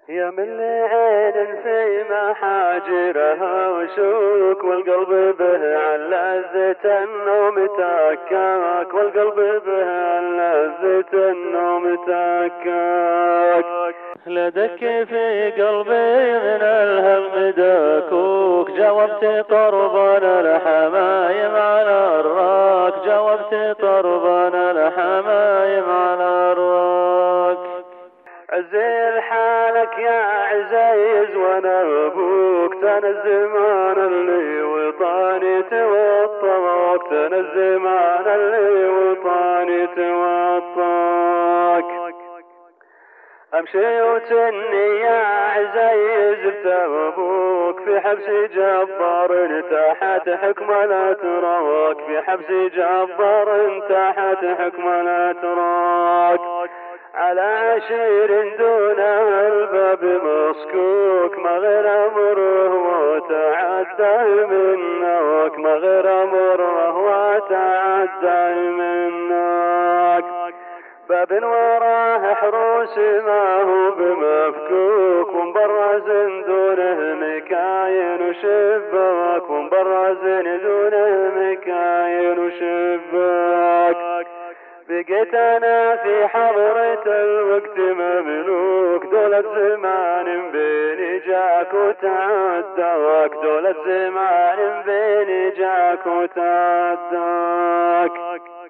يا من عين في محاجرها وشوك، والقلب به عن لذة النوم تكاك، والقلب به عن لذة النوم تكاك. لدك في قلبي من الهم دكوك، جاوبت قربنا الحمايم على الراك، جاوبت قربنا الحمايم على الراك. عزيز حالك يا عزيز وانا ابوك، تنا الزمان اللي وطاني توطاك، تنا الزمان اللي وطاني توطاك. امشي وتني يا عزيز بتابوك، في حبس جبار تحت حكم لا تراك، في حبس جبار تحت حكم لا تراك. على عشير دون الباب مسكوك، ما غير امره وتعدى منك، ما غير امره وتعدى منك. باب وراه حروس ما هو بمفكوك، ومبرز دونه مكاين وشباك، ومبرز دونه مكاين وشباك. بقيت انا في حضرة الوقت مملوك، دولة زمان بيني جاك وتعداك، دولة زمان بيني جاك وتعداك.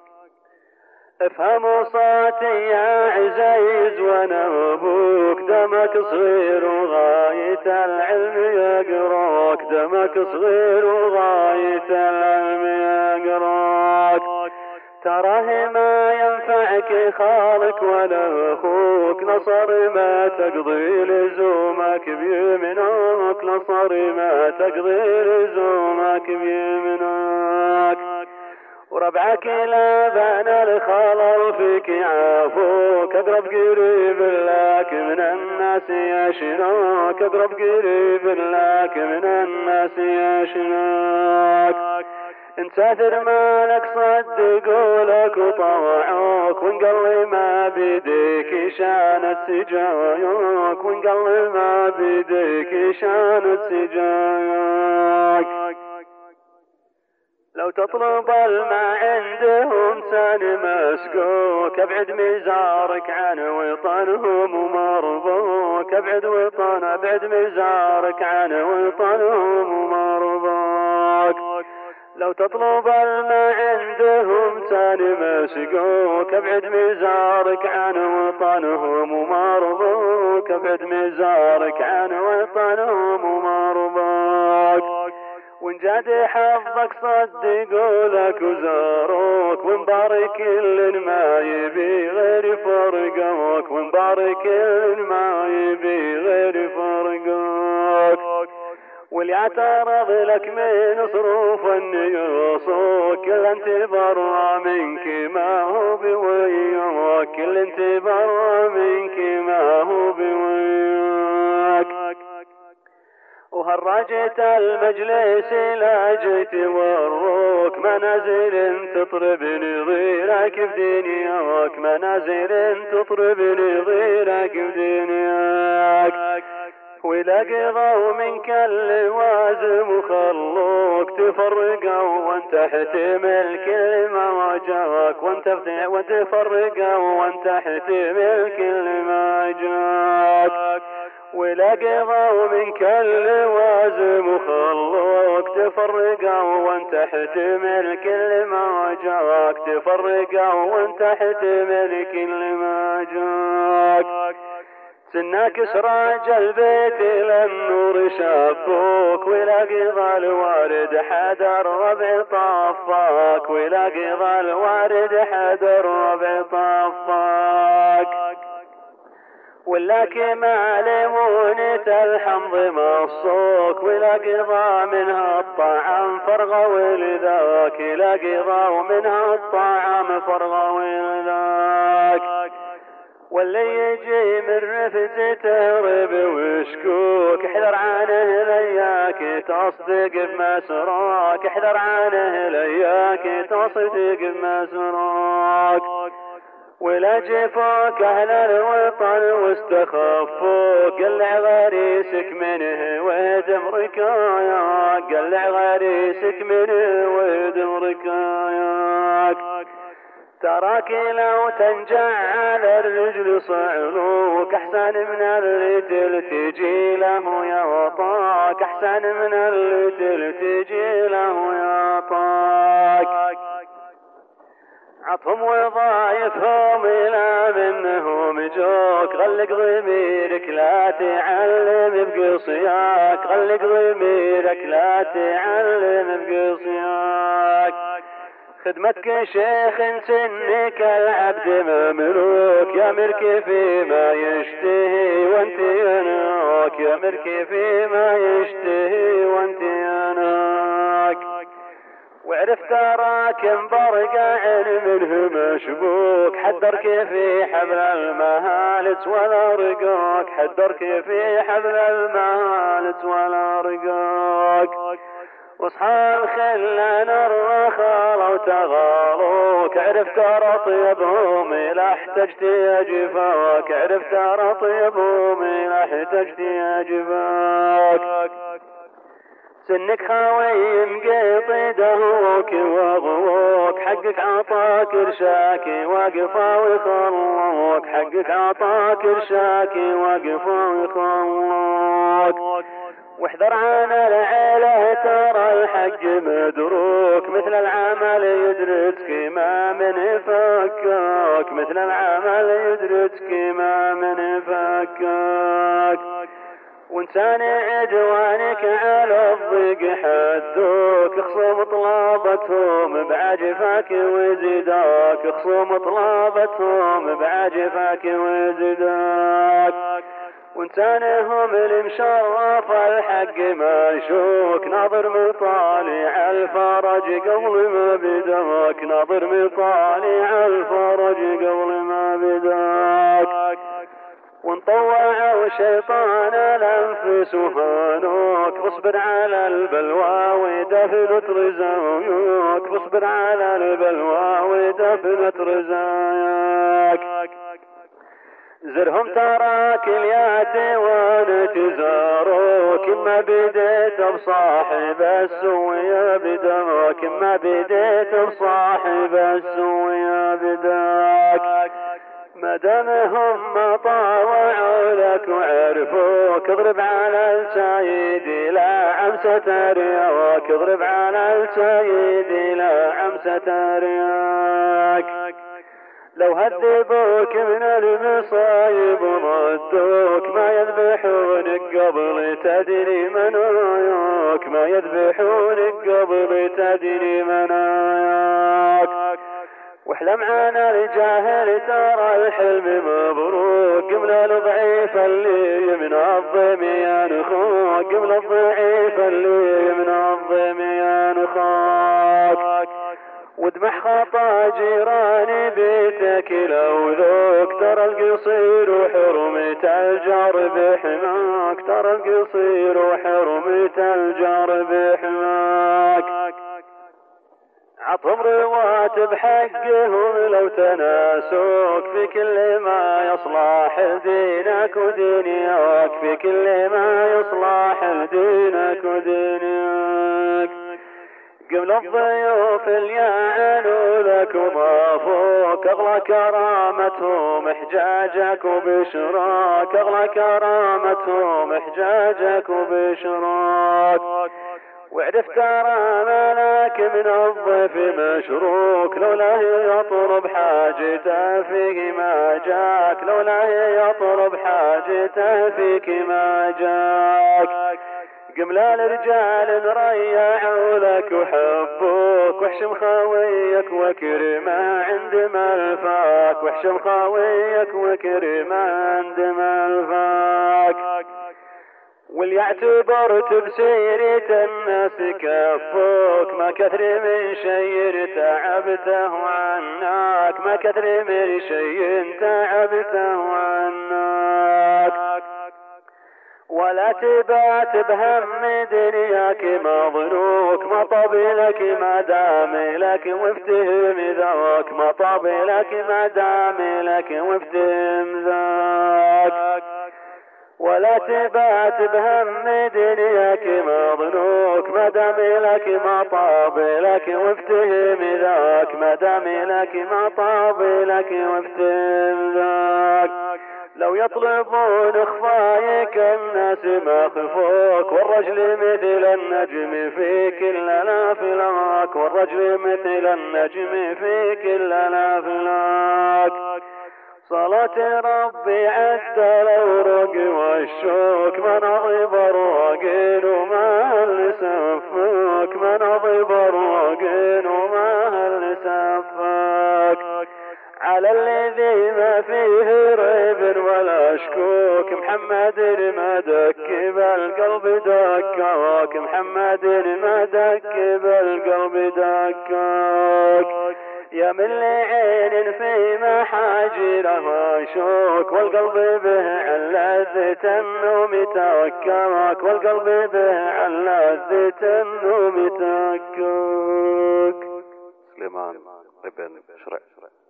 افهم صوتي يا عزيز وانا ابوك، دمك صغير وغاية العلم يقراك، دمك صغير وغاية العلم يقراك. تراه ما ينفعك خالك ولا اخوك، نصر ما تقضي لزومك بيمنك، نصر ما تقضي لزومك بيمنك. وربعك لا بان الخلل فيك يعافوك، اقرب قريب لك من الناس يشناك، اقرب قريب لك من الناس يشناك. ان سافر مالك صدقوا لك وطوعوك، وان قل ما بيديك شانت سجاياك، وان قل ما بيديك شانت سجاياك. لو تطلب الماء عندهم ثاني مسقوك، ابعد مزارك عن وطنهم ومرضوك، ابعد وطن ابعد مزارك عن وطنهم ومرضوك. لو تطلب الماء عندهم ثاني مسقوك، ابعد مزارك عن وطنهم ومرضوك، ابعد مزارك عن وطنهم ومرضوك. وان جاد حظك صدقوا لك وزاروك، وان بارك كل ما يبي غير فرقوك، وان بارك كل ما يبي غير فرقوك. واللي اعترض لك من صروف يوصوك، كل انت برا منك ما هو بوياك، كل انت برا منك ما هو بوياك. وهرجت المجلس لا جيت وروك، منازل تطربني غيرك بدنياك، منازل تطربني غيرك بدنياك. ولا قضوا منك اللوازم وخلوك تفرقوا وانت تحتمل كل ما جاك، وانت تفرقوا وانت تحتمل كل ما جاك. ولا قضوا منك اللوازم وخلوك تفرقوا وانت تحتمل كل ما جاك، تفرقوا وانت تحتمل كل ما جاك. سناك سراج البيت للنور شافوك، ولا قضى الوارد حدا الربع طفاك، ولا قضى الوارد حدا الربع طفاك. ولا كما لمونة الحمض مصوك، ولا قضى منها الطعام فرغ ولذاك، لا قضى منها الطعام فرغ ولذاك. واللي يجي من رفزة تهرب وشكوك، احذر عنه لياك تصدق بمسراك، احذر عنه لياك تصدق بمسراك. ولا جفوك أهل الوطن واستخفوك، قلع غريسك منه وادم ركاياك، قلع غريسك منه وادم ركاياك. تراك لو تنجع على الرجل صعلوك، أحسن من اللي تلتجي له يا وطاك، أحسن من اللي تلتجي له يا طاك. عطهم وظايفهم إلى منهم جوك، غلق ضميرك لا تعلم بقصياك، غلق ضميرك لا تعلم بقصياك. خدمتك شيخ سنك العبد مملوك، يا مركي فيما يشتهي وانت يناك، يا مركي فيما يشتهي وانت يناك. وعرف تراك مبرقع منه مشبوك، حذرك في حبل المهالس ولا رقاك، حذرك في حبل المهالس ولا رقاك. واصحاب الخلان الرخاء لو تغاروك، عرفت رطيبهم إذا احتجت يا جفاك، عرفت رطيبهم إذا احتجت يا جفاك. سنك خاوي مقيطي دهوك وغوك، حقك عطاك رشاكي واقفا ويخلوك، حقك عطاك رشاكي واقفا ويخلوك. واحذر عن العيله ترى الحق مدروك، مثل العمل يدرسك ما من فكاك، مثل العمل يدرسك ما من فكاك. وانسان عدوانك على الضيق حدوك، اخصم طلابتهم بعجفك وزداك، اخصم طلابتهم بعجفك وزداك. وانسانهم المشرف الحق مشوك، ناظر مطالع الفرج قبل ما بداك، ناظر مطالع الفرج قبل ما بداك. وانطوعوا شيطان الانفس وهانوك، فاصبر على البلوى ودفنت رزاياك، فاصبر على البلوى ودفنت رزاياك. زرهم تراك الياتي وانتزاروك، ما بديت بصاحب السوية بداك، ما بديت بصاحب السوية بداك. ما دامهم ما طاوعوا لك وعرفوك، اضرب على السيد لا عمسة رياك، اضرب على السيد لا عمسة رياك. لو هذبوك من المصايب وردوك، ما يذبحونك قبل تدري مناياك، ما يذبحونك قبل تدري مناياك. واحلم عن الجاهل ترى الحلم مبروك، قبل الضعيف اللي ينظم ينخوك، قبل الضعيف اللي ينظم ينخوك. وادمح خطا جيران بيتك لو ذوك، ترى القصير وحرمة الجار بحماك، ترى القصير وحرمة الجار بحماك. عطهم رواتب حقهم لو تناسوك، في كل ما يصلح دينك ودنياك، في كل ما يصلح دينك ودنياك. قبل الضيوف اللي يعانوا لك وضافوك، اغلى كرامتهم احجاجك وبشراك، اغلى كرامتهم احجاجك وبشراك. وعرفت ترى ملاك من الضيف مشروك، لولا يطلب حاجته فيه ما جاك، لولا يطلب حاجته فيك ما جاك. قبل الرجال مريعوا لك وحبوك، واحشم خاويك وكرمه عند ملفاك، واحشم خاويك وكرمه عند ملفاك. واللي يعتبرت بسيرة الناس كفوك، ما كثر من شيء تعبته عناك، ما كثر من شيء تعبته عناك. ولا تبات بهم دنياك ما ظنوك ما طبيلك ما داملك وافتهم ذاك ما طبيلك ما داملك وافتهم ذاك ولا تبات بهم دنياك ما ظنوك ما داملك ما طابلك وافتهم ذاك ما داملك ما طابلك وافتهم ذاك لو يطلبون اخفايك الناس ما خفوك والرجل مثل النجم في كل الافلاك والرجل مثل النجم في كل الافلاك صلاة ربي عدل الورق والشوك من أضيب الرقين وما هل سفك من أضيب الرقين وما هل سفك على الذي ما فيه ريب ولا شكوك محمد ما دك بالقلب دكاك محمد ما دك بالقلب دكاك يا من لعين في محاجرها شوك والقلب به عن لذة النوم تكاك والقلب به عن لذة النوم تكاك. سليمان ابن شرع.